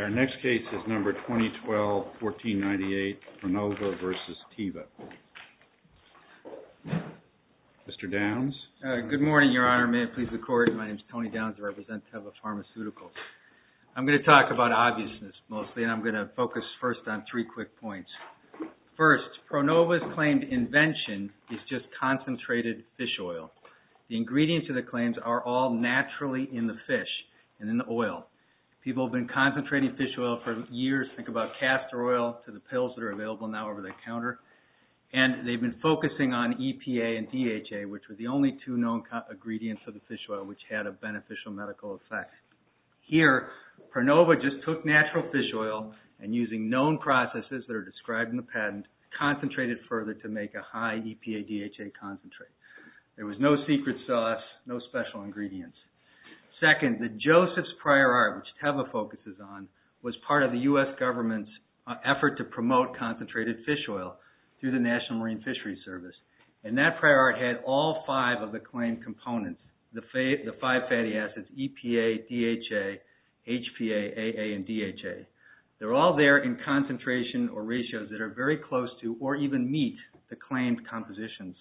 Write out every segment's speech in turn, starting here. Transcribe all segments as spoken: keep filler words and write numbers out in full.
Our next case is number twenty twelve fourteen ninety-eight, Pronova versus Teva. Mister Downs? Uh, good morning, Your Honor. May it please the Court. My name is Tony Downs. I represent Teva Pharmaceuticals. I'm going to talk about obviousness mostly, and I'm going to focus first on three quick points. First, Pronova's claimed invention is just concentrated fish oil. The ingredients of the claims are all naturally in the fish and in the oil. People have been concentrating fish oil for years. Think about castor oil to the pills that are available now over the counter. And they've been focusing on E P A and D H A, which were the only two known ingredients of the fish oil which had a beneficial medical effect. Here, Pronova just took natural fish oil and using known processes that are described in the patent, concentrated further to make a high E P A D H A concentrate. There was no secret sauce, no special ingredients. Second, the Joseph's prior art, which Teva focuses on, was part of the U S government's uh, effort to promote concentrated fish oil through the National Marine Fisheries Service. And that prior art had all five of the claimed components, the, fa- the five fatty acids, E P A, D H A, H P A, A A, and D H A. They're all there in concentration or ratios that are very close to or even meet the claimed compositions.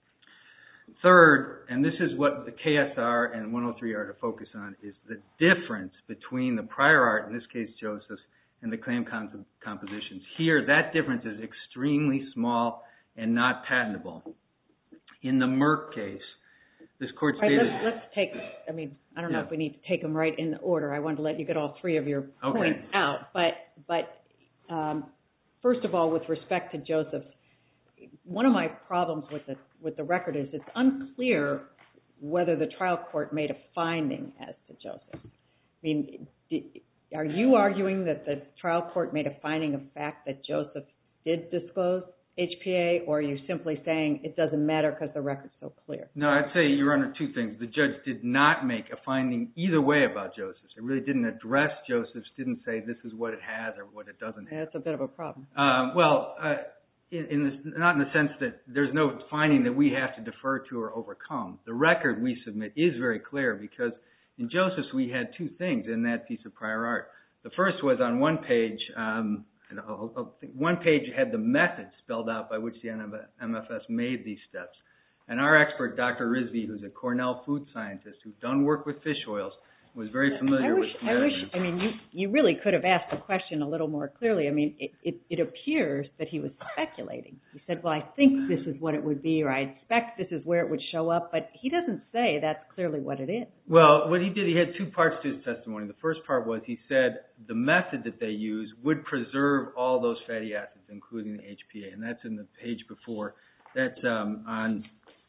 Third, and this is what the K S R and one oh three are to focus on, is the difference between the prior art, in this case Joseph's, and the claimed comp- compositions. Here, that difference is extremely small and not patentable. In the Merck case, this court stated... Right, let's, let's take, I mean, I don't know yeah. if we need to take them right in the order. I wanted to let you get all three of your okay. points out. But, but um, first of all, with respect to Joseph's, one of my problems with the, with the record is it's unclear whether the trial court made a finding as to Joseph. I mean, did, are you arguing that the trial court made a finding of fact that Joseph did disclose H P A, or are you simply saying it doesn't matter because the record's so clear? No, I'd say, Your Honor, two things. The judge did not make a finding either way about Joseph's. It really didn't address Joseph's, didn't say this is what it has or what it doesn't have. Yeah, that's a bit of a problem. Uh, well, uh, in, in this, not in the sense that there's no finding that we have to defer to or overcome. The record we submit is very clear because in Joseph's we had two things in that piece of prior art. The first was on one page, um, and I'll, I'll think one page had the method spelled out by which the M F S made these steps. And our expert, Doctor Rizvi, who's a Cornell food scientist who's done work with fish oils, was very familiar I wish, with I wish, I mean, you, you really could have asked the question a little more clearly. I mean, it, it, it appears that he was speculating. He said, well, I think this is what it would be, or I expect this is where it would show up, but he doesn't say that's clearly what it is. Well, what he did, he had two parts to his testimony. The first part was he said the method that they use would preserve all those fatty acids, including the H P A, and that's in the page before. That's um, on...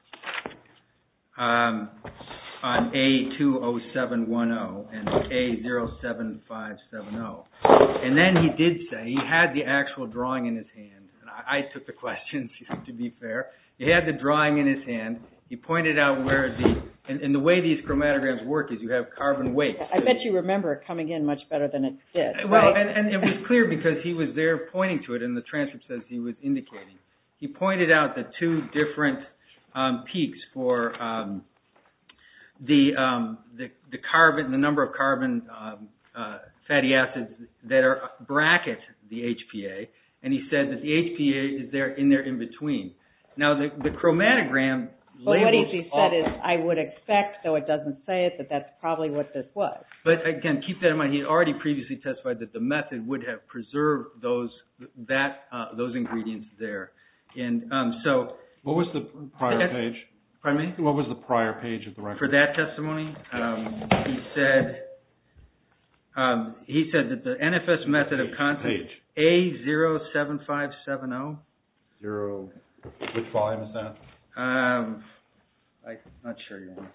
Um, on A two oh seven one oh and A zero seven five seven oh. And then he did say, he had the actual drawing in his hand. And I, I took the questions, to be fair. He had the drawing in his hand. He pointed out where the, and, and the way these chromatograms work is you have carbon weights. I bet you remember it coming in much better than it did. Well, right? and, and it was clear because he was there pointing to it, and the transcript says he was indicating. He pointed out the two different um, peaks for... Um, The, um, the the carbon, the number of carbon um, uh, fatty acids that are bracket the H P A, and he said that the H P A is there in there in between. Now the the chromatogram But labels. what he said all, is, I would expect, though it doesn't say it, that that's probably what this was. But again, keep that in mind. He had already previously testified that the method would have preserved those that uh, those ingredients there, and um, so. What was the prior page? Pardon me? What was the prior page of the record? For that testimony, um, he said um, he said that the N F S method of content A zero seven five seven zero. Zero. Which volume is that? Um, I'm not sure, Your Honor.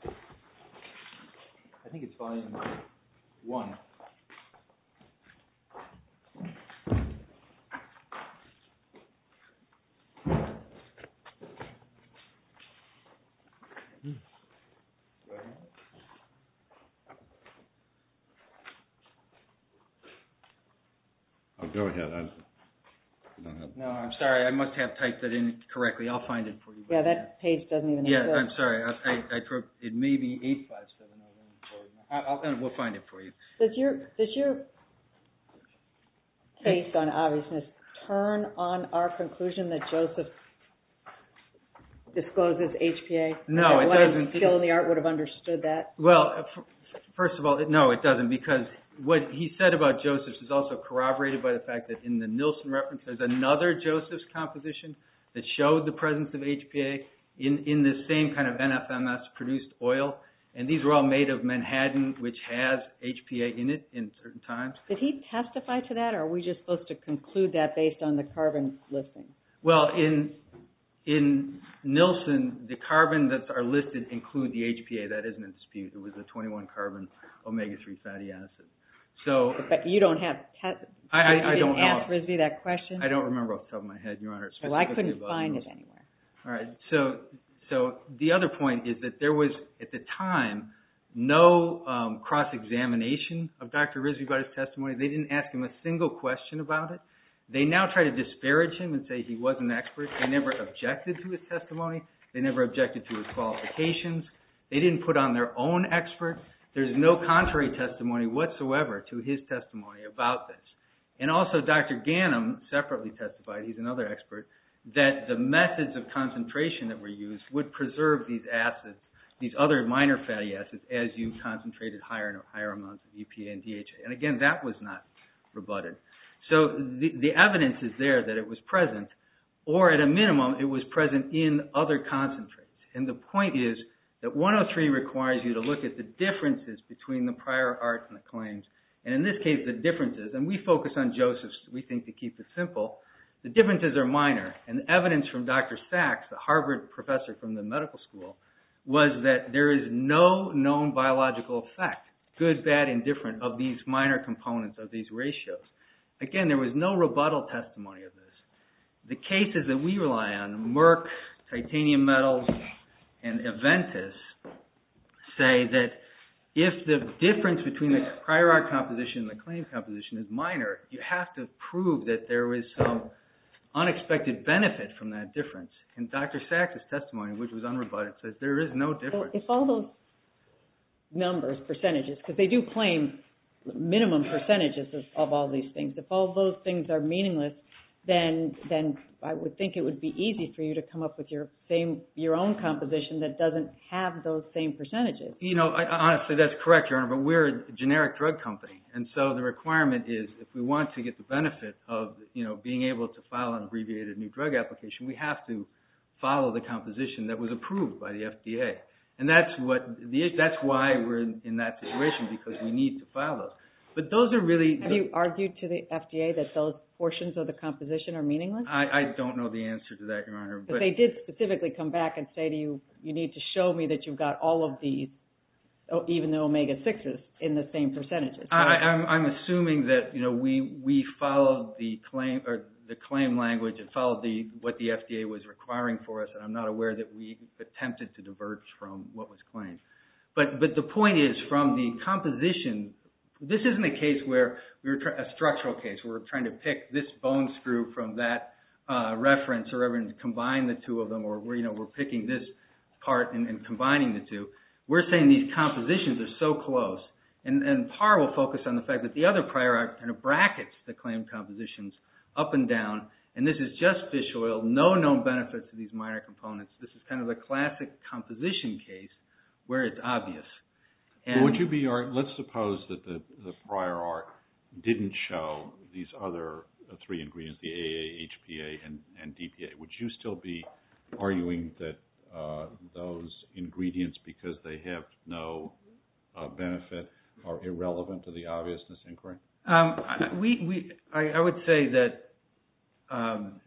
I think it's volume one. Oh, go ahead. I, I don't have. No, I'm sorry. I must have typed that in correctly. I'll find it for you. Yeah, that page doesn't even Yeah, exist. I'm sorry. I, I, I wrote, it may be eight five seven zero. I'll, I'll, we'll find it for you. Does your, does your based on obviousness, turn on our conclusion that Joseph discloses H P A? No, it doesn't. Skill in the art would have understood that? Well, first of all, no, it doesn't, because what he said about Joseph's is also corroborated by the fact that in the Nilsson reference, there's another Joseph's composition that showed the presence of H P A in, in the same kind of N F M S-produced oil. And these were all made of Manhattan, which has H P A in it in certain times. Did he testify to that, or are we just supposed to conclude that based on the carbon listing? Well, in in Nilsson, the carbon that are listed include the H P A. That isn't in dispute. It was the twenty-one carbon omega three fatty acid. So, but you don't have. Te- I, I, you I didn't don't know. Ask Risby that question. I don't remember off the top of my head, Your Honor. Well, I couldn't find Nilsson. it anywhere. All right. So, so the other point is that there was at the time no um, cross-examination of Doctor Risby about his testimony. They didn't ask him a single question about it. They now try to disparage him and say he wasn't an expert. They never objected to his testimony. They never objected to his qualifications. They didn't put on their own expert. There's no contrary testimony whatsoever to his testimony about this. And also Doctor Ganem separately testified, he's another expert, that the methods of concentration that were used would preserve these acids, these other minor fatty acids, as you concentrated higher and higher amounts of E P A and D H A. And again, that was not rebutted. So the, the evidence is there that it was present, or at a minimum, it was present in other concentrates. And the point is that one oh three requires you to look at the differences between the prior art and the claims. And in this case, the differences, and we focus on Joseph's, we think to keep it simple, the differences are minor. And the evidence from Doctor Sachs, the Harvard professor from the medical school, was that there is no known biological effect, good, bad, indifferent, of these minor components of these ratios. Again, there was no rebuttal testimony of this. The cases that we rely on, Merck, Titanium Metals, and Aventis, say that if the difference between the prior art composition and the claim composition is minor, you have to prove that there is some unexpected benefit from that difference. And Doctor Sachs' testimony, which was unrebutted, says there is no difference. Well, if all those numbers, percentages, because they do claim minimum percentages of, of all these things, if all those things are meaningless, then then I would think it would be easy for you to come up with your same your own composition that doesn't have those same percentages. You know, I, honestly, that's correct, Your Honor, but we're a generic drug company. And so the requirement is, if we want to get the benefit of, you know, being able to file an abbreviated new drug application, we have to follow the composition that was approved by the F D A. And that's what the, that's why we're in, in that situation, because we need to file those. But those are really... Have you argued to the F D A that those portions of the composition are meaningless? I, I don't know the answer to that, Your Honor. But they did specifically come back and say to you, you need to show me that you've got all of these, even the omega sixes, in the same percentages. I, I'm, I'm assuming that, you know, we we followed the claim or the claim language and followed the what the F D A was requiring for us, and I'm not aware that we attempted to diverge from what was claimed. But but the point is, from the composition, this isn't a case where we were try- a structural case where we're trying to pick this bone screw from that uh, reference or ever and combine the two of them, or we're, you know, we're picking this part and, and combining the two. We're saying these compositions are so close, and, and Parr will focus on the fact that the other prior art kind of brackets the claimed compositions up and down, and this is just fish oil, no known benefits to these minor components. This is kind of a classic composition case where it's obvious. And would you be, let's suppose that the, the prior art didn't show these other uh, three ingredients, the A A, H P A, and, and D P A. Would you still be arguing that uh, those ingredients, because they have no uh, benefit, are irrelevant to the obviousness inquiry? Um, I, we, we, I, I would say that um,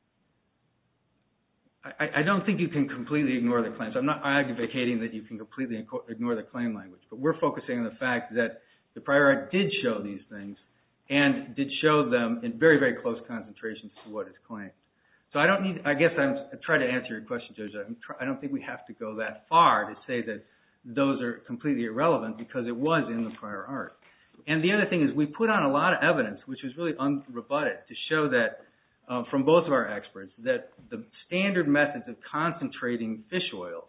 I, I don't think you can completely ignore the claims. I'm not advocating that you can completely ignore the claim language, but we're focusing on the fact that the prior art did show these things and did show them in very, very close concentrations to what is claimed. So I don't need, I guess I'm, I'm trying to answer your question, Judge. I'm try, I don't think we have to go that far to say that those are completely irrelevant, because it was in the prior art. And the other thing is, we put on a lot of evidence, which was really unrebutted, to show that uh, from both of our experts, that the standard methods of concentrating fish oils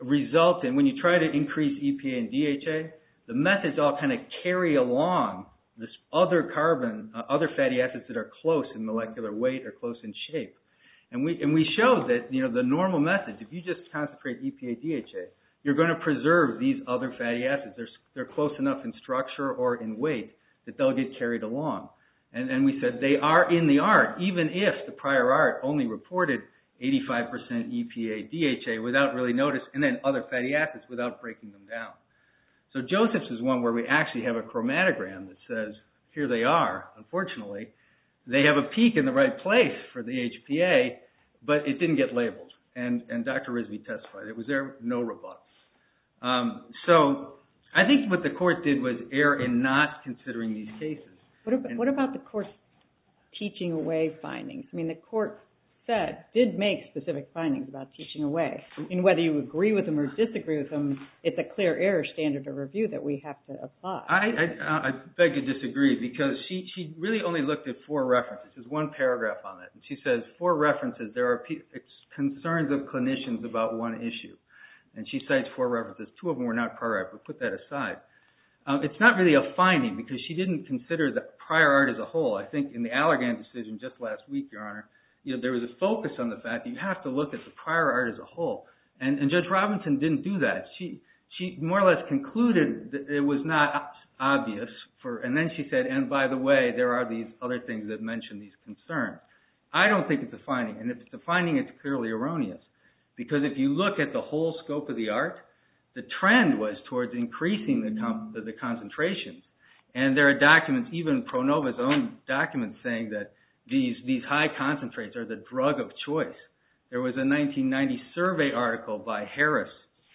result in, when you try to increase E P A and D H A, the methods all kind of carry along this other carbon, uh, other fatty acids that are close in molecular weight or close in shape. And we and we showed that, you know, the normal methods, if you just concentrate E P A D H A, you're going to preserve these other fatty acids. They're, they're close enough in structure or in weight that they'll get carried along. And, and we said they are in the art, even if the prior art only reported eighty-five percent E P A D H A without really notice, and then other fatty acids without breaking them down. So Joseph's is one where we actually have a chromatogram that says, here they are. Unfortunately, they have a peak in the right place for the H P A, but it didn't get labeled. And, and Doctor Risby testified. It was there, no rebuttal. Um, so I think what the court did was err in not considering these cases. What about, what about the court's teaching away findings? I mean, the court said, did make specific findings about teaching away. And whether you agree with them or disagree with them, it's a clear error standard of review that we have to apply. I, I, I beg to disagree, because she, she really only looked at four references. There's one paragraph on it. And she says, four references, there are pe- it's concerns of clinicians about one issue. And she cites four references. Two of them were not prior art, but put that aside. Um, it's not really a finding, because she didn't consider the prior art as a whole. I think in the Allergan decision just last week, Your Honor, you know, there was a focus on the fact that you have to look at the prior art as a whole. And, and Judge Robinson didn't do that. She she more or less concluded that it was not obvious for, and then she said, and by the way, there are these other things that mention these concerns. I don't think it's a finding. And if it's a finding, it's clearly erroneous. Because if you look at the whole scope of the art, the trend was towards increasing the, comp, the concentrations. And there are documents, even Pronova's own documents, saying that these, these high concentrates are the drug of choice. There was a nineteen ninety survey article by Harris,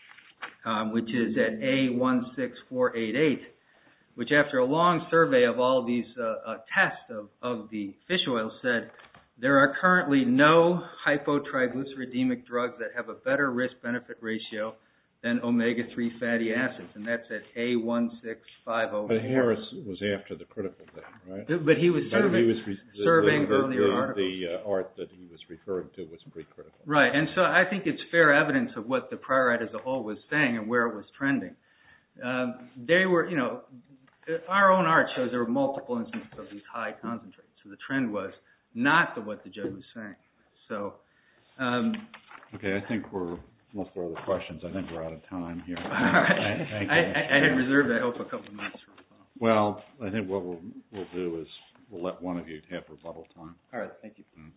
um, which is at A one six four eight eight, which after a long survey of all these uh, uh, tests of, of the fish oil said, there are currently no hypotriglyceridemic drugs that have a better risk-benefit ratio than omega three fatty acids, and that's at A one six five zero four. But Harris was after the critical thing, right? But he was, survey, but he was re- surveying the, the, earlier the, articles. The uh, art that he was referring to was pre-critical. Right, and so I think it's fair evidence of what the prior art as a whole was saying and where it was trending. Um, they were, you know, our own art shows there were multiple instances of these high concentrates. So the trend was not to what the judge was saying. So, um, okay, I think we're, unless there are other questions, I think we're out of time here. All right. Thank you, I, I, I had reserved, I hope, a couple of minutes for rebuttal. Well, I think what we'll, we'll do is we'll let one of you have rebuttal time. All right, thank you. Mm.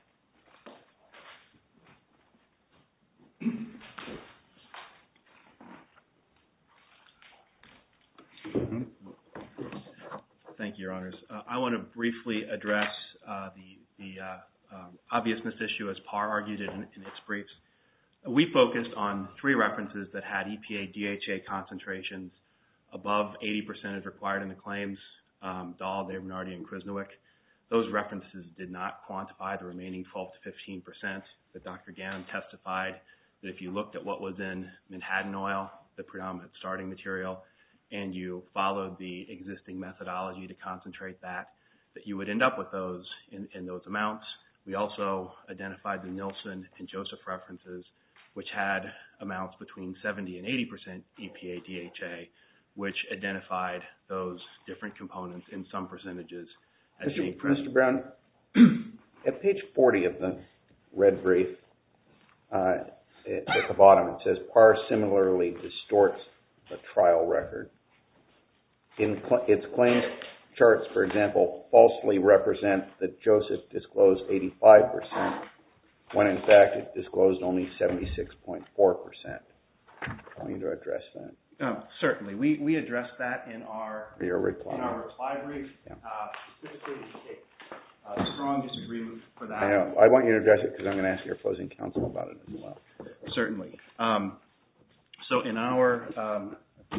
Thank you, Your Honors. Uh, I want to briefly address uh, the, the uh, um, obviousness issue as Parr argued it in, in its briefs. We focused on three references that had E P A D H A concentrations above eighty percent as required in the claims, um, Dahl, Davenardi, and Krisnowick. Those references did not quantify the remaining twelve to fifteen percent. But Doctor Ganem testified that if you looked at what was in Manhattan oil, the predominant starting material, and you followed the existing methodology to concentrate that, that you would end up with those in, in those amounts. We also identified the Nilsson and Joseph references, which had amounts between seventy and eighty percent E P A D H A, which identified those different components in some percentages as Mister being present. Mister Brown, at page forty of the red brief, uh, at the bottom it says, Parr similarly distorts the trial record. In cl- its claims charts, for example, falsely represent that Joseph disclosed eighty-five percent, when in fact it disclosed only seventy-six point four percent. I want you to address that. Um, certainly. We, we addressed that in our, Your reply. in our reply brief. Yeah. Uh, specifically, we take uh, strong disagreement for that. I know. I want you to address it because I'm going to ask your opposing counsel about it as well. Certainly. Um, so in our um,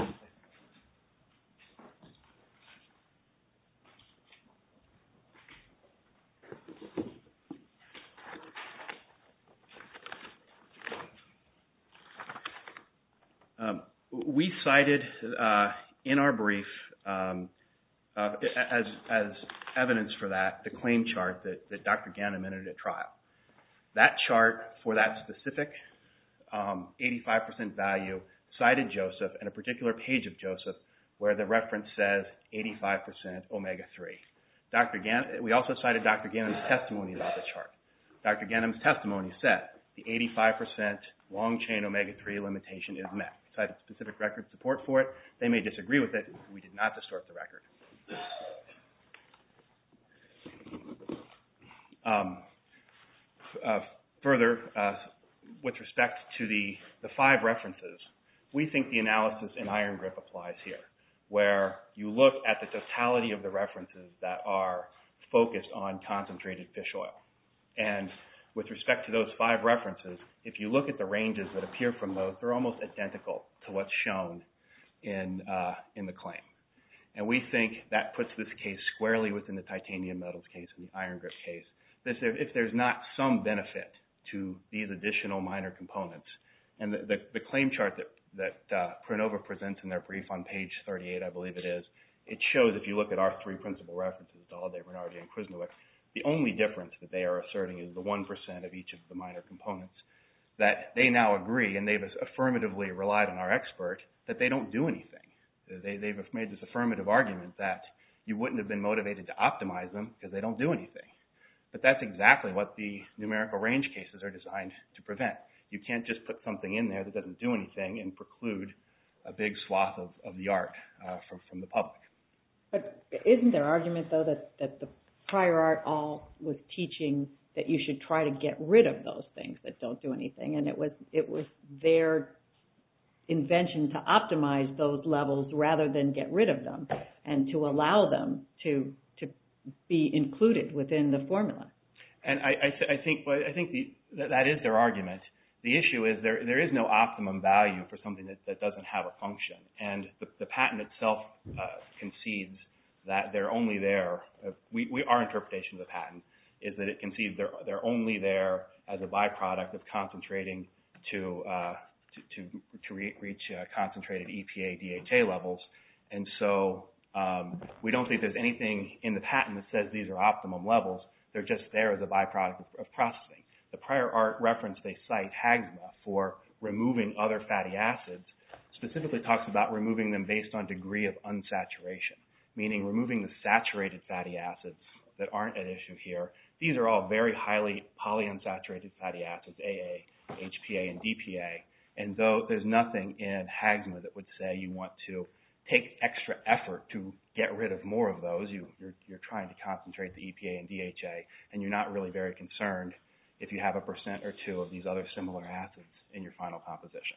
um, we cited uh, in our brief um, uh, as as evidence for that the claim chart that, that Doctor Ganem entered at trial. That chart for that specific um, eighty-five percent value cited Joseph, and a particular page of Joseph where the reference says eighty-five percent omega three. Doctor Gan- we also cited Doctor Ghanem's testimony about the chart. Doctor Ghanem's testimony said the eighty-five percent long-chain omega three limitation is met. We cited specific record support for it. They may disagree with it. We did not distort the record. Um, uh, further, uh, with respect to the, the five references, we think the analysis in Iron Grip applies here, where you look at the totality of the references that are focused on concentrated fish oil. And with respect to those five references, if you look at the ranges that appear from those, they're almost identical to what's shown in, uh, in the claim. And we think that puts this case squarely within the titanium metals case and the Iron Grip case. This, if there's not some benefit to these additional minor components, and the, the, the claim chart that, that uh, Pronova presents in their brief on page thirty-eight, I believe it is, it shows, if you look at our three principal references, Dolliday, Bernardi, and Krusnowick, the only difference that they are asserting is the one percent of each of the minor components, that they now agree, and they've affirmatively relied on our expert, that they don't do anything. They, they've made this affirmative argument that you wouldn't have been motivated to optimize them because they don't do anything. But that's exactly what the numerical range cases are designed to prevent. You can't just put something in there that doesn't do anything and preclude a big swath of, of the art uh, from, from the public. But isn't there argument, though, that, that the prior art all was teaching that you should try to get rid of those things that don't do anything, and it was it was their invention to optimize those levels rather than get rid of them, and to allow them to to be included within the formula? And I, I, th- I think I think the, that, that is their argument. The issue is there there is no optimum value for something that, that doesn't have a function, and the, the patent itself uh, concedes that they're only there. Uh, we, we our interpretation of the patent is that it concedes they're they're only there as a byproduct of concentrating to uh, to to, to re- reach uh, concentrated E P A D H A levels, and so um, we don't think there's anything in the patent that says these are optimum levels. They're just there as a byproduct of, of processing. The prior art reference they cite, Hagsma, for removing other fatty acids, specifically talks about removing them based on degree of unsaturation, meaning removing the saturated fatty acids that aren't at issue here. These are all very highly polyunsaturated fatty acids, A A, H P A, and D P A. And though there's nothing in Hagsma that would say you want to take extra effort to get rid of more of those, you, you're, you're trying to concentrate the E P A and D H A, and you're not really very concerned if you have a percent or two of these other similar acids in your final composition.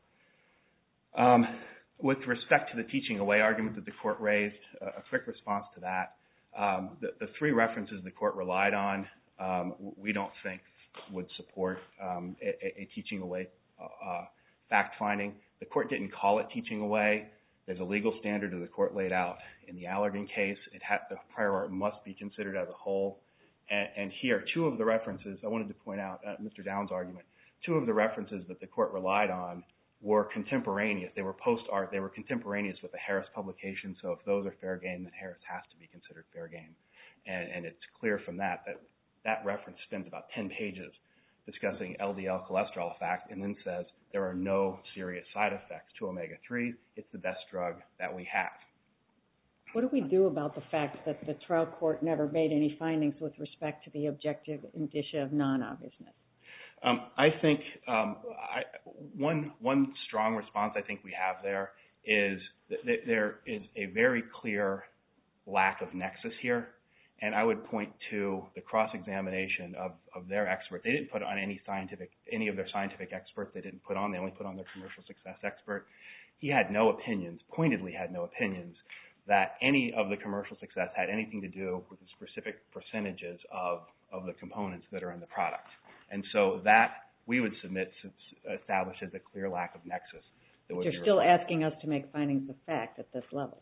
Um, with respect to the teaching away argument that the court raised, uh, a quick response to that. Um, the, the three references the court relied on, um, we don't think would support um, a, a teaching away uh, fact finding. The court didn't call it teaching away. There's a legal standard that the court laid out in the Allergan case. It had, the prior art must be considered as a whole. And, and here, two of the references, I wanted to point out, uh, Mister Downs' argument, two of the references that the court relied on were contemporaneous. They were post-art. They were contemporaneous with the Harris publication. So if those are fair game, then Harris has to be considered fair game. And, and it's clear from that that that reference spends about ten pages discussing L D L cholesterol fact and then says there are no serious side effects to omega three. It's the best drug that we have. What do we do about the fact that the trial court never made any findings with respect to the objective indicia of non-obviousness? Um, I think um, I, one one strong response I think we have there is that there is a very clear lack of nexus here, and I would point to the cross-examination of, of their expert. They didn't put on any scientific any of their scientific experts. They didn't put on. They only put on their commercial success expert. He had no opinions. Pointedly had no opinions that any of the commercial success had anything to do with the specific percentages of of the components that are in the product. And so that, we would submit, establishes a clear lack of nexus. That would You're still asking us to make findings of fact at this level.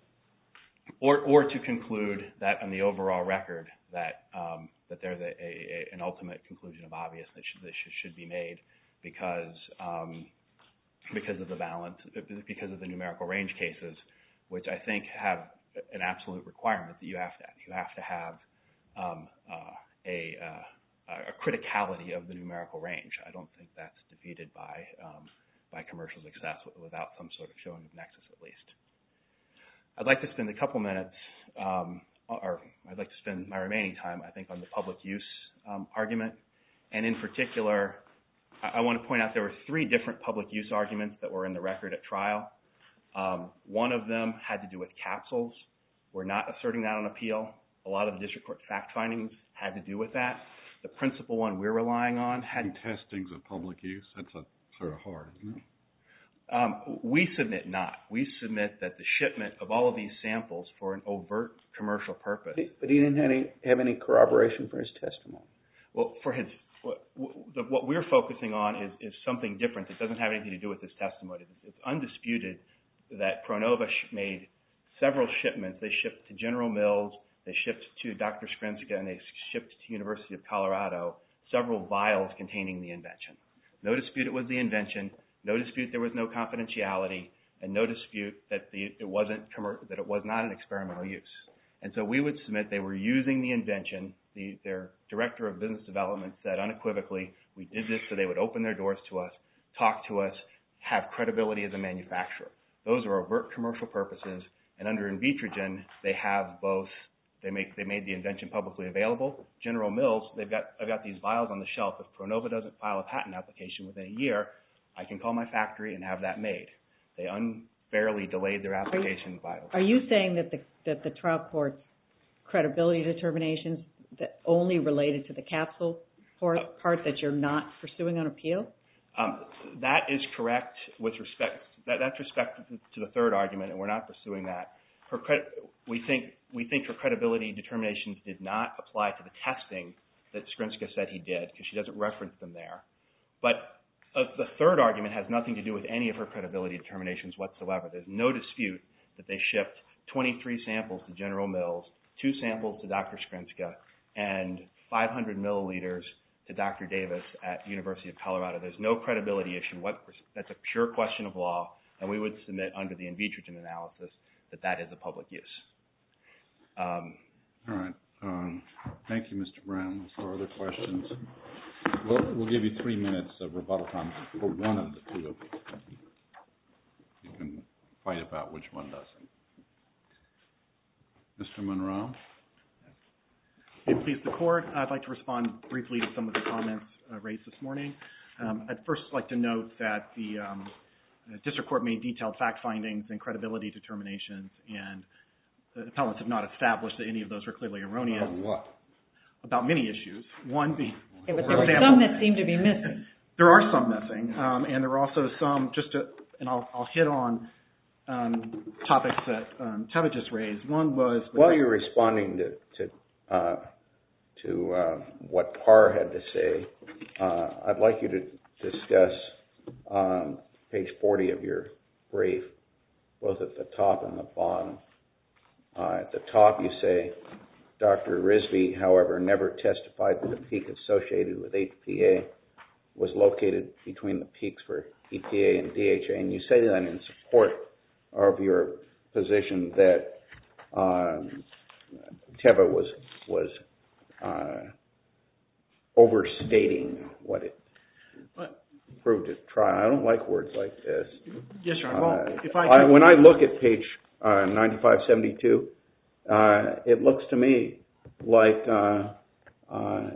Or or to conclude that on the overall record that um, that there's a, a, an ultimate conclusion of obvious that should, that should, should be made because um, because of the balance, because of the numerical range cases, which I think have an absolute requirement that you have to you have to have um, uh, a uh, a criticality of the numerical range. I don't think that's defeated by um, by commercial success without some sort of showing of nexus at least. I'd like to spend a couple minutes, um, or I'd like to spend my remaining time, I think, on the public use um, argument. And in particular, I, I want to point out there were three different public use arguments that were in the record at trial. Um, one of them had to do with capsules. We're not asserting that on appeal. A lot of the district court fact findings had to do with that. The principal one we're relying on had... Testings of public use, that's a, sort of hard, isn't it? Um, we submit not. We submit that the shipment of all of these samples for an overt commercial purpose... But he didn't have any, have any corroboration for his testimony. Well, for his... What, what we're focusing on is, is something different that doesn't have anything to do with his testimony. It's undisputed that Pronova made several shipments. They shipped to General Mills, they shipped to Doctor Skrinska, and they shipped to University of Colorado several vials containing the invention. No dispute it was the invention, no dispute there was no confidentiality, and no dispute that the, it wasn't that it was not an experimental use. And so we would submit they were using the invention. The, their director of business development said unequivocally, we did this so they would open their doors to us, talk to us, have credibility as a manufacturer. Those are overt commercial purposes, and under Invitrogen, they have both. They make they made the invention publicly available. General Mills, they've got I've got these vials on the shelf. If Pronova doesn't file a patent application within a year, I can call my factory and have that made. They unfairly delayed their application vials. Are you saying that the that the trial court's credibility determinations that only related to the capsule part, part that you're not pursuing on appeal? Um, that is correct with respect. That, that's respect to the third argument, and we're not pursuing that. Her cred, we think we think her credibility determinations did not apply to the testing that Skrinska said he did, because she doesn't reference them there. But uh, the third argument has nothing to do with any of her credibility determinations whatsoever. There's no dispute that they shipped twenty-three samples to General Mills, two samples to Doctor Skrinska, and five hundred milliliters to Doctor Davis at University of Colorado. There's no credibility issue. What, that's a pure question of law, and we would submit under the Invitrogen analysis that that is a public use. Um, All right. Um, thank you, Mister Brown. For other questions, we'll, we'll give you three minutes of rebuttal time for one of the two of you. You can fight about which one doesn't. Mister Monroe? If it please the Court, I'd like to respond briefly to some of the comments uh, raised this morning. Um, I'd first like to note that the um, District Court made detailed fact findings and credibility determinations, and the appellants have not established that any of those were clearly erroneous. About what? About many issues. One being, Yeah, but for there were example, some that seem to be missing. there are some missing, um, and there are also some, just to, and I'll, I'll hit on um, topics that um, Teva just raised. One was... While you're responding to, to uh, to uh, what Parr had to say, uh, I'd like you to discuss um, page forty of your brief, both at the top and the bottom. Uh, at the top you say, Doctor Risby, however, never testified that the peak associated with H P A was located between the peaks for E P A and D H A, and you say that in support of your position that um, Teva was was uh, overstating what it But, proved at trial. I don't like words like this. yes, Your Honor. Well, Uh, if I, I could, when I look at page uh, ninety-five seventy-two, uh, it looks to me like uh, uh,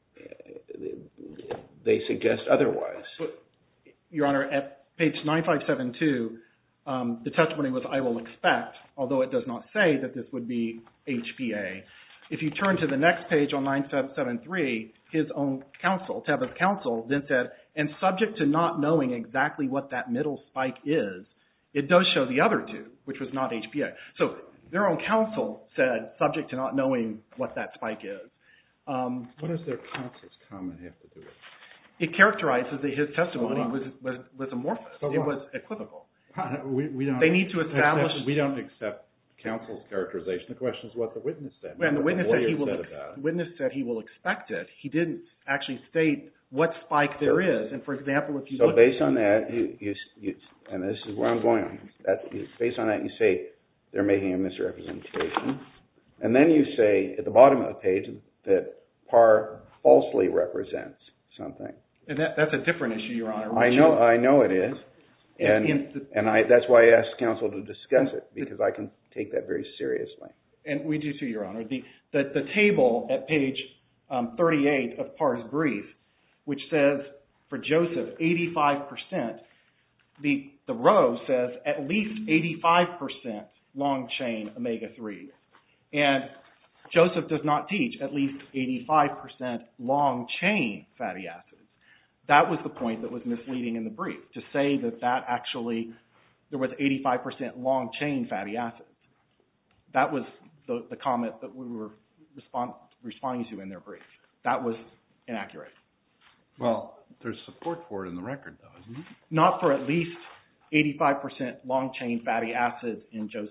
they suggest otherwise. Your Honor, at page nine five seven two, um, the testimony was, I will expect, although it does not say that this would be H P A. If you turn to the next page on nine seven three, his own counsel, Teva's counsel, then said, and subject to not knowing exactly what that middle spike is, it does show the other two, which was not H P A. So their own counsel said, subject to not knowing what that spike is. Um, What does their counsel's comment have to do with it? it characterizes that his testimony So was, was, was amorphous. So it what? was equivocal. We, we don't They need to establish... Accept, we don't accept counsel's characterization. The question is what the witness said. And the witness said he will. Said about The it. witness said he will expect it. He didn't actually state what spike there is. And for example, if you So look, based on that, you, you, you, and this is where I'm going on. That based on that, you say they're making a misrepresentation, and then you say at the bottom of the page that Parr falsely represents something. and that, that's a different issue, Your Honor. I know, I know it is, And, in the, and I, that's why I asked counsel to discuss it, because I can take that very seriously. And we do too, Your Honor. The, the, the table at page um, thirty-eight of Parr's brief, which says for Joseph, eighty-five percent, the, the row says at least eighty-five percent long-chain omega three. And Joseph does not teach at least eighty-five percent long-chain fatty acids. That was the point that was misleading in the brief, to say that that actually, there was eighty-five percent long-chain fatty acids. That was the, the comment that we were respond, responding to in their brief. That was inaccurate. Well, there's support for it in the record, though, isn't it? Not for at least eighty-five percent long-chain fatty acids in Joseph.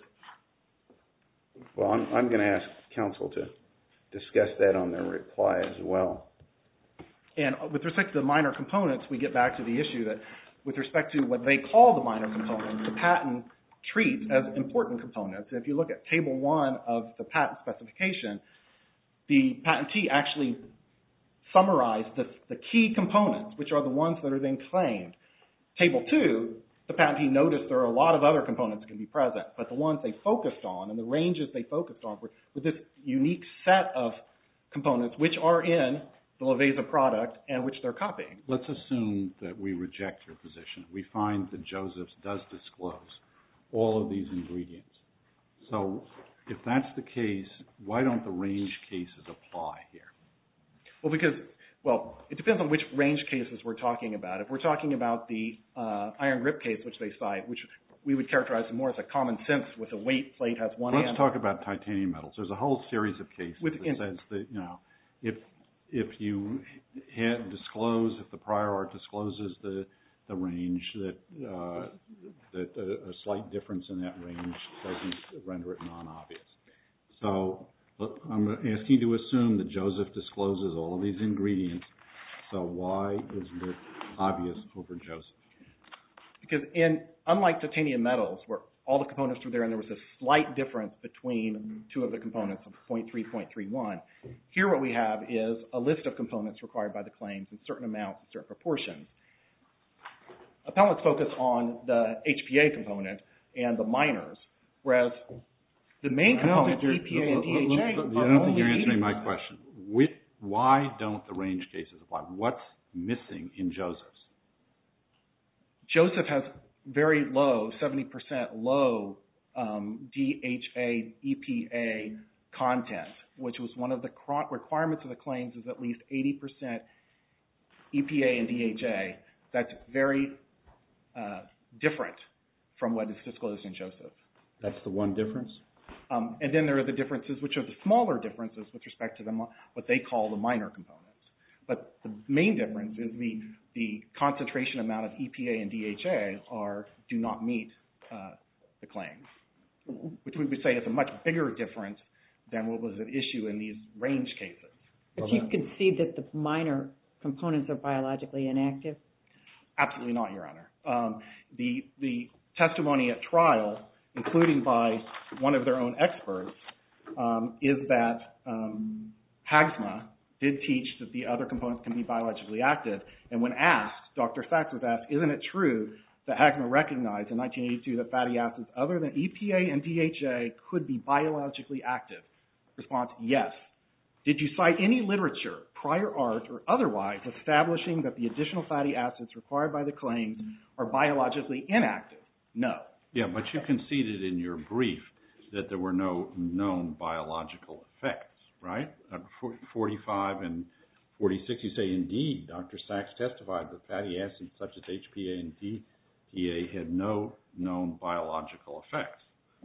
Well, I'm, I'm going to ask counsel to discuss that on their reply as well. And with respect to the minor components, we get back to the issue that with respect to what they call the minor components, the patent treats as important components. And if you look at table one of the patent specification, the patentee actually summarized the, the key components, which are the ones that are then claimed. Table two, the patentee noticed there are a lot of other components that can be present, but the ones they focused on and the ranges they focused on were, were this unique set of components which are in the Loayza product and which they're copying. Let's assume that we reject your position. We find that Joseph's does disclose all of these ingredients. So if that's the case, why don't the range cases apply here? Well, because, well, it depends on which range cases we're talking about. If we're talking about the uh, iron grip case, which they cite, which we would characterize more as a common sense with a weight plate has one Let's handle. talk about titanium metals. There's a whole series of cases With that in, says that, you know, if if you had disclose, if the prior art discloses the the range, that uh, that a, a slight difference in that range doesn't render it non-obvious. So look, I'm asking you to assume that Joseph discloses all of these ingredients. So why isn't it obvious over Joseph? Because in, unlike titanium metals, where all the components were there and there was a slight difference between two of the components of zero point three, zero point three one, here what we have is a list of components required by the claims in certain amounts, in certain proportions. Appellants focus on the H P A component and the minors, whereas the main components, E P A and D H A, I don't think you're answering my question. With, why don't the range cases apply? What's missing in Joseph's? Joseph has very low, seventy percent low um, D H A, E P A content, which was one of the requirements of the claims is at least eighty percent E P A and D H A. That's very uh, different from what is disclosed in Joseph. That's the one difference? Um, and then there are the differences, which are the smaller differences with respect to the, what they call the minor components. But the main difference is the, the concentration amount of E P A and D H A are, do not meet uh, the claims, which we would say is a much bigger difference than what was at issue in these range cases. But you concede that the minor components are biologically inactive? Absolutely not, Your Honor. Um, the, the testimony at trial, including by one of their own experts, um, is that um, Hagsma did teach that the other components can be biologically active. And when asked, Doctor Sachs was asked, isn't it true that Hagsma recognized in nineteen eighty-two that fatty acids other than E P A and D H A could be biologically active? Response, yes. Did you cite any literature, prior art or otherwise, establishing that the additional fatty acids required by the claims are biologically inactive? No. Yeah, but you conceded in your brief that there were no known biological effects, right? At forty-five and forty-six, you say, indeed, Doctor Sachs testified that fatty acids such as H P A and D P A had no known biological effects.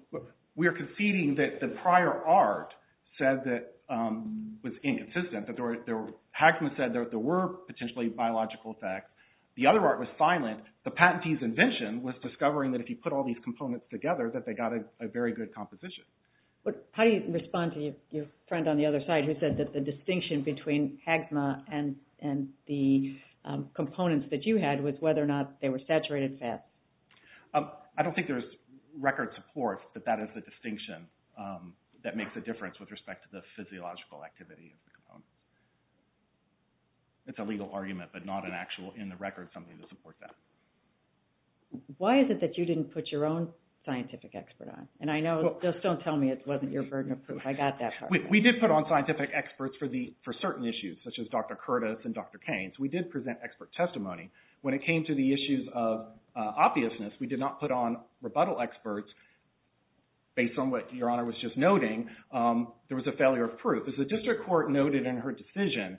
We are conceding that the prior art said that um, was inconsistent, that there were, there were, Hagsma said that there were potentially biological effects. The other art was silent. The patentee's invention was discovering that if you put all these components together, that they got a, a very good composition. But how do you respond to your, your friend on the other side who said that the distinction between Hagsma and, and the um, components that you had was whether or not they were saturated fats? Um, I don't think there's record support that that is the distinction um, that makes a difference with respect to the physiological activity of the components. It's a legal argument, but not an actual, in the record, something to support that. why is it that you didn't put your own scientific expert on? And I know, well, just don't tell me it wasn't your burden of proof. I got that part. We, we did put on scientific experts for the for certain issues, such as Doctor Curtis and Doctor Keynes. We did present expert testimony. When it came to the issues of uh, obviousness, we did not put on rebuttal experts based on what Your Honor was just noting. Um, there was a failure of proof. As the district court noted in her decision,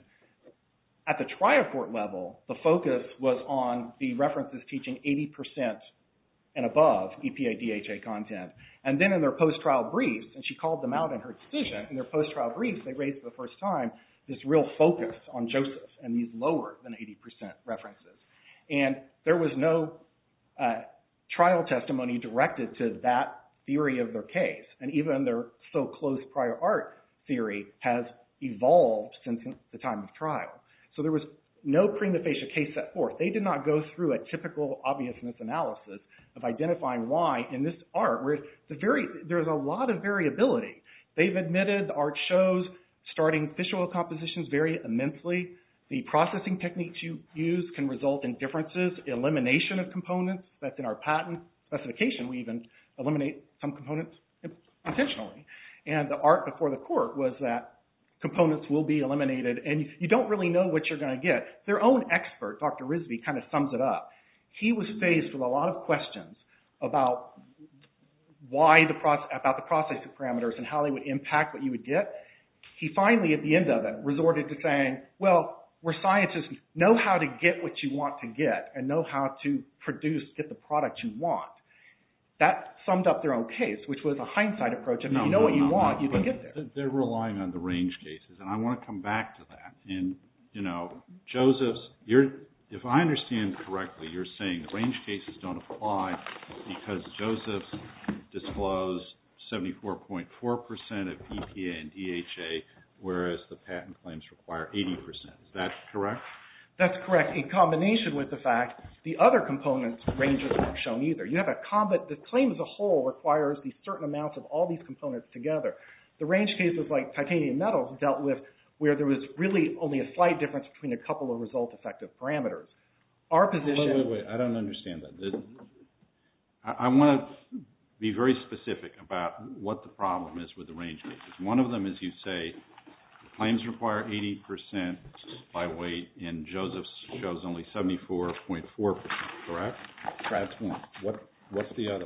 at the trial court level, the focus was on the references teaching eighty percent and above E P A D H A content. And then in their post-trial briefs, and she called them out in her decision, in their post-trial briefs, they raised for the first time this real focus on Joseph and these lower than eighty percent references. And there was no uh, trial testimony directed to that theory of their case. And even their so-close prior art theory has evolved since the time of trial. So there was no prima facie case set forth. They did not go through a typical obviousness analysis of identifying why in this art, where the very, there's a lot of variability. They've admitted the art shows starting fish oil compositions vary immensely. The processing techniques you use can result in differences, elimination of components. That's in our patent specification. We even eliminate some components intentionally. And the art before the court was that components will be eliminated, and you don't really know what you're going to get. Their own expert, Doctor Risby, kind of sums it up. He was faced with a lot of questions about why the process, about the processing parameters and how they would impact what you would get. He finally, at the end of it, resorted to saying, well, we're scientists, know how to get what you want to get and know how to produce, get the product you want. That summed up their own case, which was a hindsight approach. If no, you know no, what you no, want, no, you can get there. They're relying on the range cases, and I want to come back to that. And, you know, Joseph's, you're, if I understand correctly, you're saying the range cases don't apply because Joseph's disclosed seventy-four point four percent of E P A and D H A, whereas the patent claims require eighty percent. Is that correct? That's correct, in combination with the fact the other components ranges aren't shown either. You have a combat, the claim as a whole requires these certain amounts of all these components together. The range cases like titanium metals dealt with where there was really only a slight difference between a couple of result effective parameters. Our position... Wait, wait, wait, I don't understand that. I, I want to be very specific about what the problem is with the range cases. One of them is you say claims require eighty percent by weight, and Joseph's shows only seventy-four point four percent, correct? Correct. That's one. What, what's the other?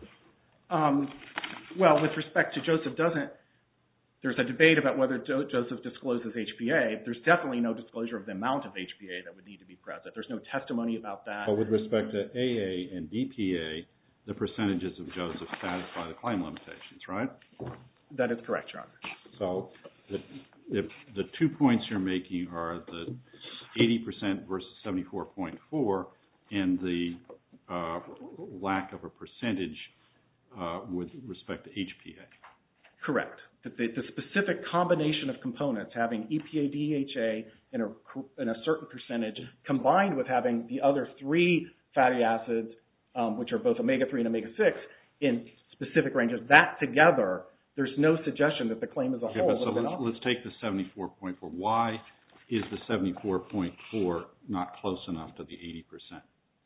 Um, well, with respect to Joseph, doesn't, there's a debate about whether jo- Joseph discloses H P A. There's definitely no disclosure of the amount of H P A that would need to be present. There's no testimony about that. But with respect to A A and D P A, the percentages of Joseph satisfy the claim limitations, right? That is correct, Your Honor. So the, if the two points you're making are the eighty percent versus seventy-four point four and the uh, lack of a percentage uh, with respect to H P A. Correct. The, the, the specific combination of components, having E P A D H A in a, in a certain percentage, combined with having the other three fatty acids, um, which are both omega three and omega six, in specific ranges, that together, there's no suggestion that the claim as a okay, whole but so would let's, have let's take the seventy-four point four. Why is the seventy-four point four not close enough to the eighty percent?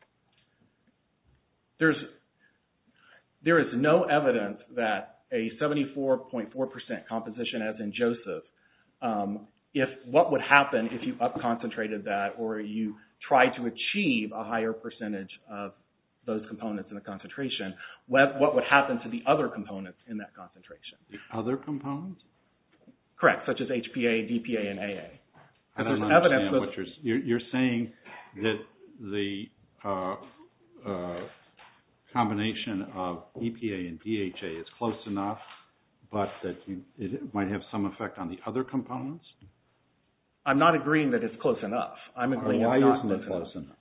There's, there is no evidence that a seventy-four point four percent composition, as in Joseph, um, if what would happen if you up-concentrated that or you tried to achieve a higher percentage of those components in the concentration, what, what would happen to the other components in that concentration? The other components? Correct, such as H P A, D P A, and A A. I don't understand what you're, you're, you're saying that the uh, uh, combination of E P A and D H A is close enough, but that you, it might have some effect on the other components? I'm not agreeing that it's close enough. I'm agreeing why it's not isn't close it close enough. enough?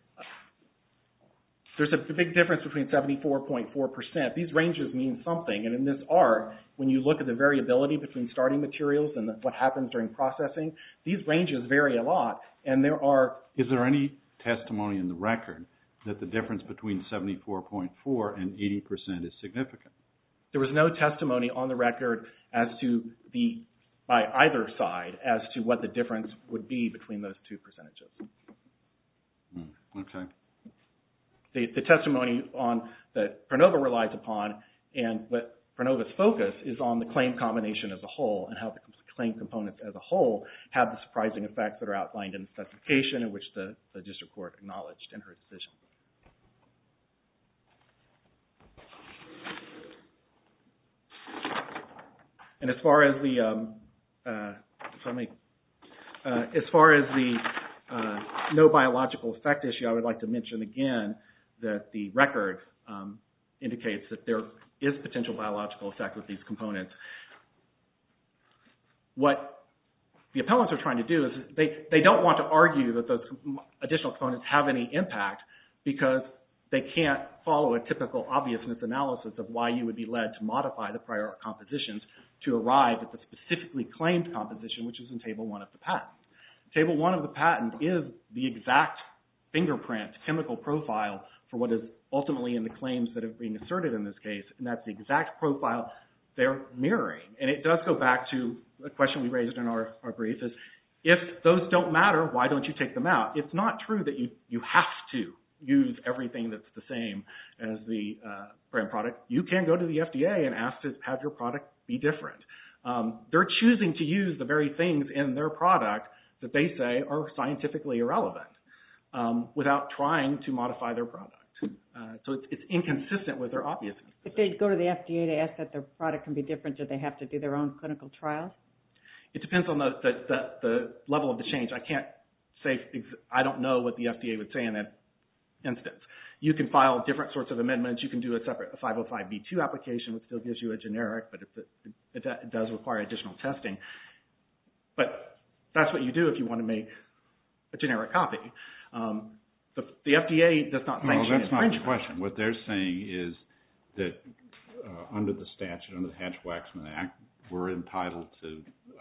There's a big difference between seventy-four point four percent. These ranges mean something, and in this art, when you look at the variability between starting materials and the, what happens during processing, these ranges vary a lot, and there are... Is there any testimony in the record that the difference between seventy-four point four and eighty percent is significant? There was no testimony on the record as to the, by either side, as to what the difference would be between those two percentages. Hmm, okay. the, the testimony on that Pronova relies upon and what Pronova's focus is on the claim combination as a whole and how the claim components as a whole have the surprising effects that are outlined in the specification in which the, the district court acknowledged in her decision. And as far as the um, uh, so let me, uh, as far as the uh, no biological effect issue, I would like to mention again that the record um, indicates that there is potential biological effect with these components. What the appellants are trying to do is they, they don't want to argue that those additional components have any impact because they can't follow a typical obviousness analysis of why you would be led to modify the prior art compositions to arrive at the specifically claimed composition, which is in Table one of the patent. Table one of the patent is the exact fingerprint chemical profile for what is ultimately in the claims that have been asserted in this case, and that's the exact profile they're mirroring. And it does go back to a question we raised in our, our brief is, if those don't matter, why don't you take them out? It's not true that you, you have to use everything that's the same as the uh, brand product. You can go to the F D A and ask to have your product be different. Um, they're choosing to use the very things in their product that they say are scientifically irrelevant um, without trying to modify their product. Uh, so it's, it's inconsistent with their obviousness. If they go to the F D A to ask that their product can be different, do they have to do their own clinical trials? It depends on the, the, the, the level of the change. I can't say, I don't know what the F D A would say in that instance. You can file different sorts of amendments. You can do a separate a five oh five B two application, which still gives you a generic, but it, it, it does require additional testing. But that's what you do if you want to make a generic copy. Um, the, the F D A does not sanction No, that's not infringement. the question. What they're saying is that uh, under the statute, under the Hatch-Waxman Act, we're entitled to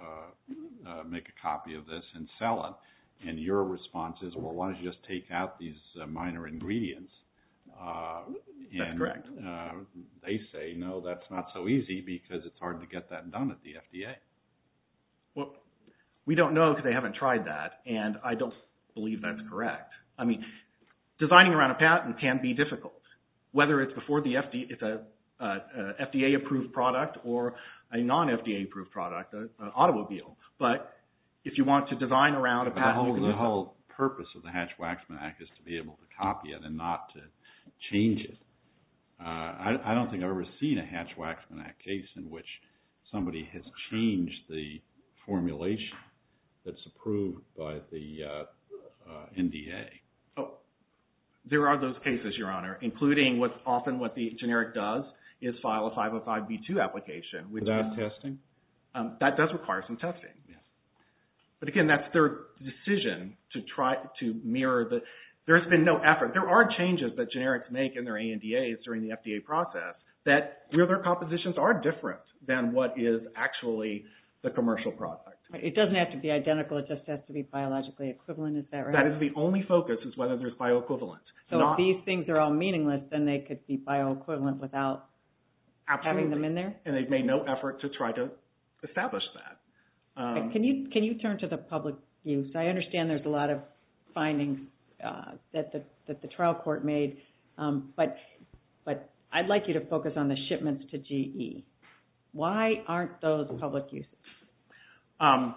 uh, uh, make a copy of this and sell it. And your response is, well, why don't you just take out these uh, minor ingredients? Uh, That's and, correct. Uh, they say, no, that's not so easy because it's hard to get that done at the F D A. Well, we don't know because they haven't tried that, and I don't believe that's correct. I mean, designing around a patent can be difficult, whether it's before the F D A, it's a, a, a F D A-approved product or a non-F D A-approved product, an automobile. But if you want to design around a But patent, the whole, you can the do whole purpose of the Hatch-Waxman Act is to be able to copy it and not to change it. Uh, I, I don't think I've ever seen a Hatch-Waxman Act case in which somebody has changed the formulation that's approved by the uh, uh, N D A. Oh, there are those cases, Your Honor, including what's often what the generic does is file a five oh five B two application. Which Without is, testing? Um, that does require some testing. Yes. But again, that's their decision to try to mirror the... There's been no effort. There are changes that generics make in their A N D As during the F D A process that where their compositions are different than what is actually the commercial product. It doesn't have to be identical. It just has to be biologically equivalent. Is that right? That is the only focus, is whether there's bioequivalence. So Not, if these things are all meaningless, then they could be bioequivalent without absolutely. having them in there? And they've made no effort to try to establish that. Um, Can you can you turn to the public use? I understand there's a lot of findings uh, that the that the trial court made, um, but but I'd like you to focus on the shipments to G E. Why aren't those public uses? Um,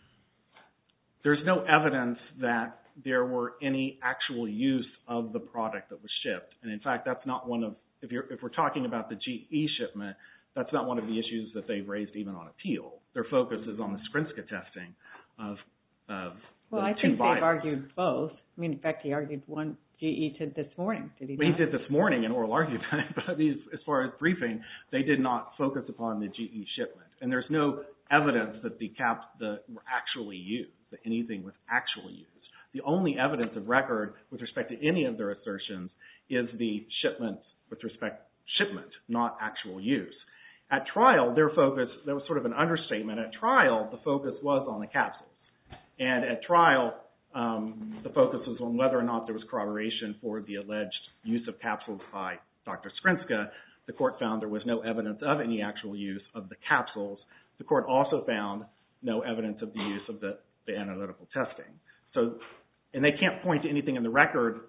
there's no evidence that there were any actual use of the product that was shipped, and in fact, that's not one of if you're if we're talking about the G E shipment, that's not one of the issues that they've raised even on appeal. Their focus is on the Skrinska testing of of Well, the I two think vials. they've argued both. I mean, in fact, he argued one G E to this morning. Did he Well, not? he did this morning in oral argument, but these, as far as briefing, they did not focus upon the G E shipment. And there's no evidence that the caps the, were actually used, that anything was actually used. The only evidence of record with respect to any of their assertions is the shipment with respect shipment, not actual use. At trial, their focus, there was sort of an understatement. At trial, the focus was on the capsules. And at trial, um, the focus was on whether or not there was corroboration for the alleged use of capsules by Doctor Skrinska. The court found there was no evidence of any actual use of the capsules. The court also found no evidence of the use of the, the analytical testing. So, and they can't point to anything in the record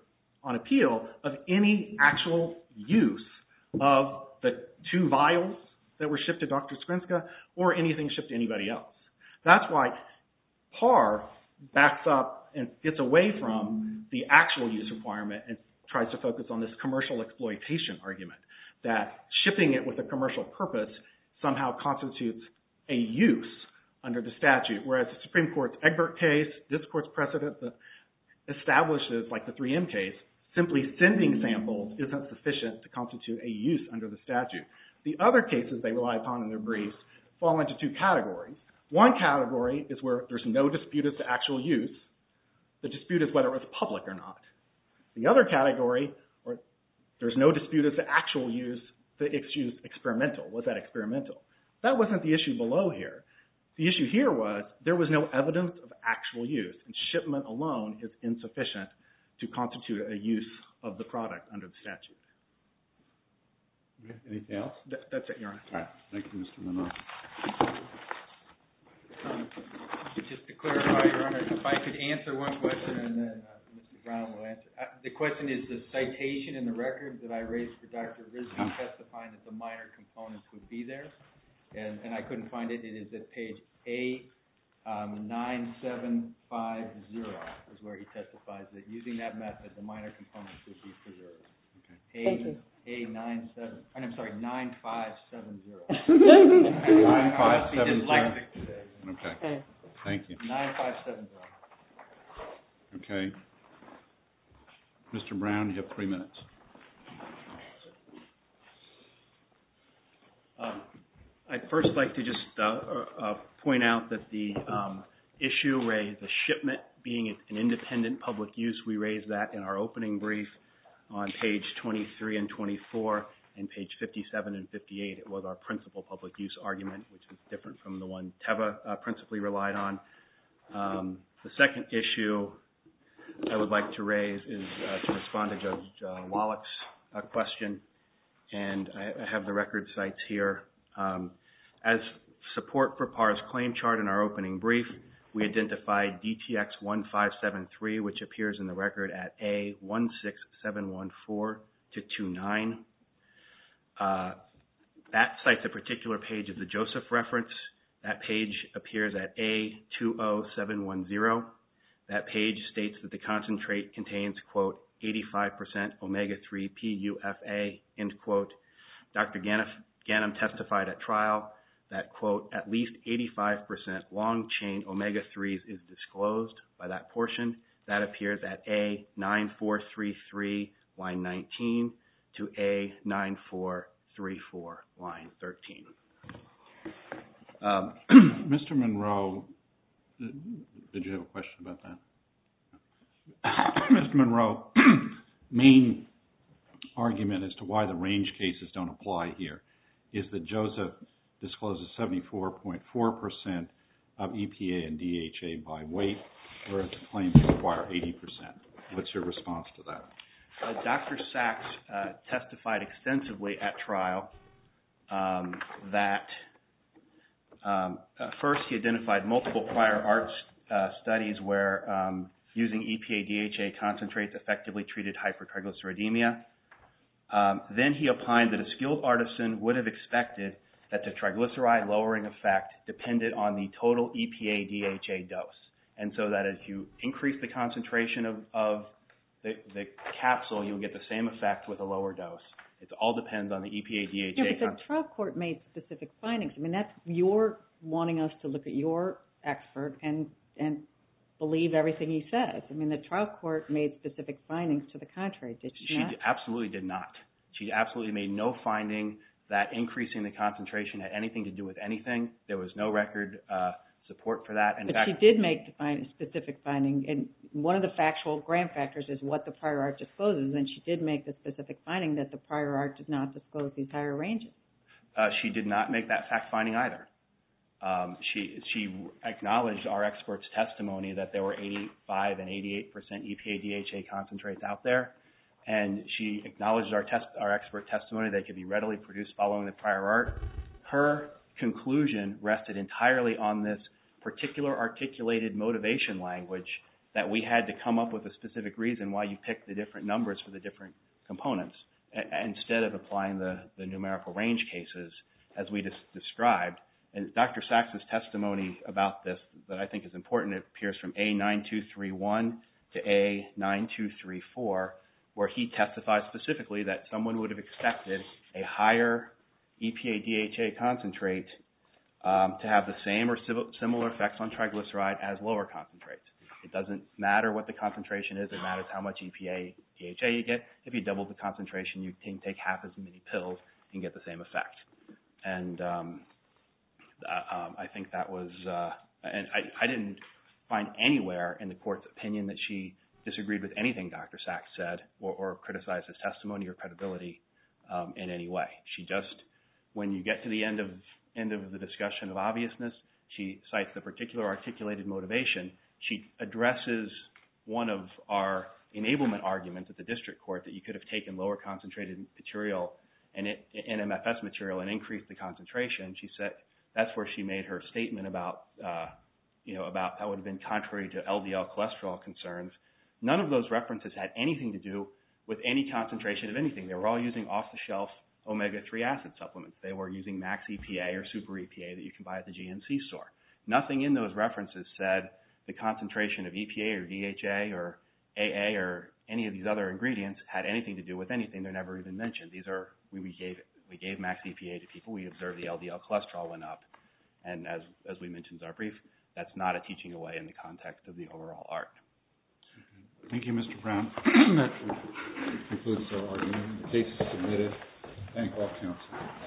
on appeal of any actual use of the two vials that were shipped to Doctor Skrinska or anything shipped to anybody else. That's why P A R backs up and gets away from the actual use requirement and tries to focus on this commercial exploitation argument, that shipping it with a commercial purpose somehow constitutes a use under the statute, whereas the Supreme Court's Egbert case, this court's precedent establishes, like the three M case, simply sending samples isn't sufficient to constitute a use under the statute. The other cases they rely upon in their briefs fall into two categories. One category is where there's no dispute as to actual use. The dispute is whether it was public or not. The other category, or there's no dispute as to actual use, the issue experimental. Was that experimental? That wasn't the issue below here. The issue here was there was no evidence of actual use, and shipment alone is insufficient to constitute a use of the product under the statute. Okay. Anything else? That, that's it, Your Honor. All right. Thank you, Mister Monroe. Um, just to clarify, Your Honor, if I could answer one question and then uh, Mister Brown will answer. Uh, the question is the citation in the record that I raised for Doctor Rizvi Yeah. testifying that the minor components would be there, and, and I couldn't find it. It is at page A um, nine seven five zero is where he testifies that using that method, the minor components would be preserved. Okay. A, Thank you. A nine seven, I'm sorry, nine five seven zero. Nine five seven zero. Dyslexic today. Okay. Okay. Thank you. Nine five seven zero. Okay. Mister Brown, you have three minutes. Um, I'd first like to just uh, uh, point out that the um, issue raised, the shipment being an independent public use, we raised that in our opening brief on page twenty-three and twenty-four, and page fifty-seven and fifty-eight. It was our principal public use argument, which is different from the one Teva uh, principally relied on. Um, the second issue I would like to raise is uh, to respond to Judge uh, Wallach's uh, question, and I, I have the record sites here. Um, as support for P A R's claim chart in our opening brief, we identified D T X one five seven three, which appears in the record at A one six seven one four to twenty-nine. Uh, that cites a particular page of the Joseph reference. That page appears at A two oh seven one zero. That page states that the concentrate contains, quote, eighty-five percent omega three P U F A, end quote. Doctor Ganem testified at trial that, quote, at least eighty-five percent long-chain omega threes is disclosed by that portion. That appears at A nine four three three, line nineteen, to A nine four three four, line thirteen. Um, Mister Monroe, did you have a question about that? Mister Monroe, main argument as to why the range cases don't apply here is that Joseph discloses seventy-four point four percent of E P A and D H A by weight, whereas the claims require eighty percent. What's your response to that? Uh, Doctor Sachs uh, testified extensively at trial um, that um, uh, first he identified multiple prior art uh, studies where um, using E P A D H A concentrates effectively treated hypertriglyceridemia. Um, then he opined that a skilled artisan would have expected that the triglyceride lowering effect depended on the total E P A D H A dose. And so that if you increase the concentration of, of the, the capsule, you'll get the same effect with a lower dose. It all depends on the E P A D H A. Yeah, but the trial court made specific findings. I mean, that's your wanting us to look at your expert and and believe everything he says. I mean, the trial court made specific findings to the contrary, did she, she not? She absolutely did not. She absolutely made no finding that increasing the concentration had anything to do with anything. There was no record uh, support for that. In but fact, she did make the find, specific finding, and one of the factual gram factors is what the prior art discloses, and she did make the specific finding that the prior art did not disclose these higher ranges. Uh, she did not make that fact finding either. Um, she she acknowledged our expert's testimony that there were eighty-five and eighty-eight percent E P A D H A concentrates out there, and she acknowledged our test our expert testimony that could be readily produced following the prior art. Her conclusion rested entirely on this particular articulated motivation language that we had to come up with a specific reason why you picked the different numbers for the different components a- instead of applying the, the numerical range cases as we just described. And Doctor Sachs's testimony about this that I think is important, it appears from A nine two three one to A nine two three four, where he testified specifically that someone would have expected a higher E P A D H A concentrate um, to have the same or similar effects on triglyceride as lower concentrates. It doesn't matter what the concentration is, it matters how much E P A D H A you get. If you double the concentration, you can take half as many pills and get the same effect. And um, uh, um, I think that was, uh, and I, I didn't find anywhere in the court's opinion that she disagreed with anything Doctor Sachs said or, or criticized his testimony or credibility um, in any way. She just, when you get to the end of end of the discussion of obviousness, she cites the particular articulated motivation. She addresses one of our enablement arguments at the district court that you could have taken lower concentrated material and it, N M F S material and increased the concentration. She said that's where she made her statement about, uh, you know, about that would have been contrary to L D L cholesterol concerns. None of those references had anything to do with any concentration of anything. They were all using off-the-shelf omega three acid supplements. They were using max E P A or super E P A that you can buy at the G N C store. Nothing in those references said the concentration of E P A or D H A or A A or any of these other ingredients had anything to do with anything. They're never even mentioned. These are, we, we gave we gave max E P A to people. We observed the L D L cholesterol went up. And as, as we mentioned in our brief, that's not a teaching away in the context of the overall art. Thank you, Mister Brown. That concludes our argument. The case is submitted. Thank all counsel.